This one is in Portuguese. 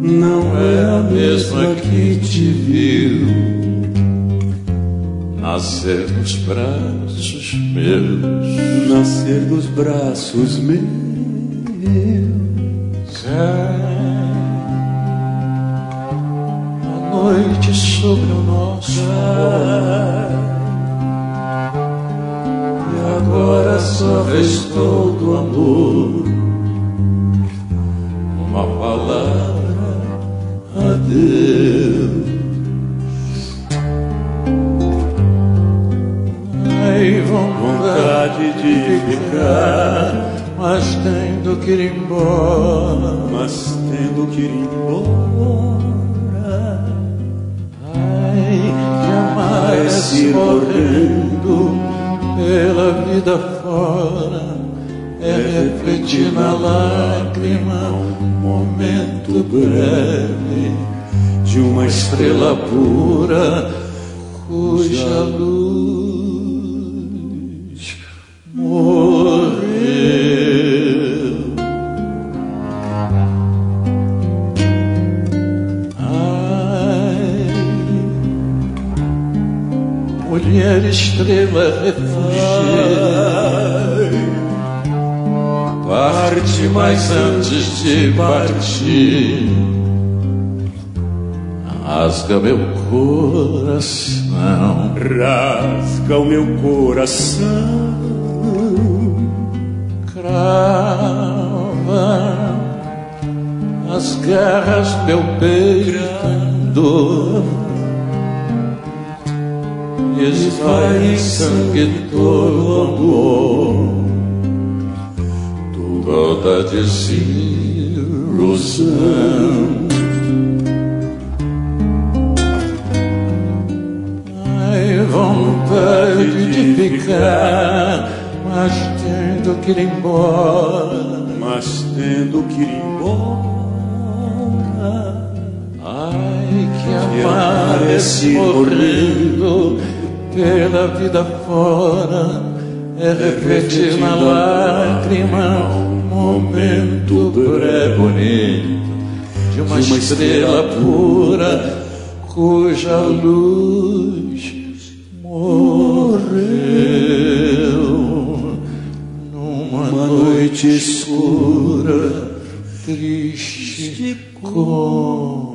não é a mesma que te viu nascer nos braços meus, nascer dos braços meus. Cai a noite sobre o nosso amor, e agora só restou do amor uma palavra: adeus. Ai, vontade de ficar, mas tendo que ir embora, mas tendo que ir embora. Ai, que amar é se morrendo pela vida fora, é refletir na lágrima um momento breve de uma estrela pura cuja luz morreu. Ai, mulher estrela refugida, parte, mas antes de partir, rasga meu coração, rasga o meu coração, crava as garras meu peito em dor, esvai em sangue todo amor, toda desilusão. Ai, vontade de ficar, mas tendo que ir embora, mas tendo que ir embora. Ai, que amar é se morrendo pela vida fora, é refletir na lágrima um momento breve bonito de uma estrela pura cuja luz morreu numa noite escura, triste como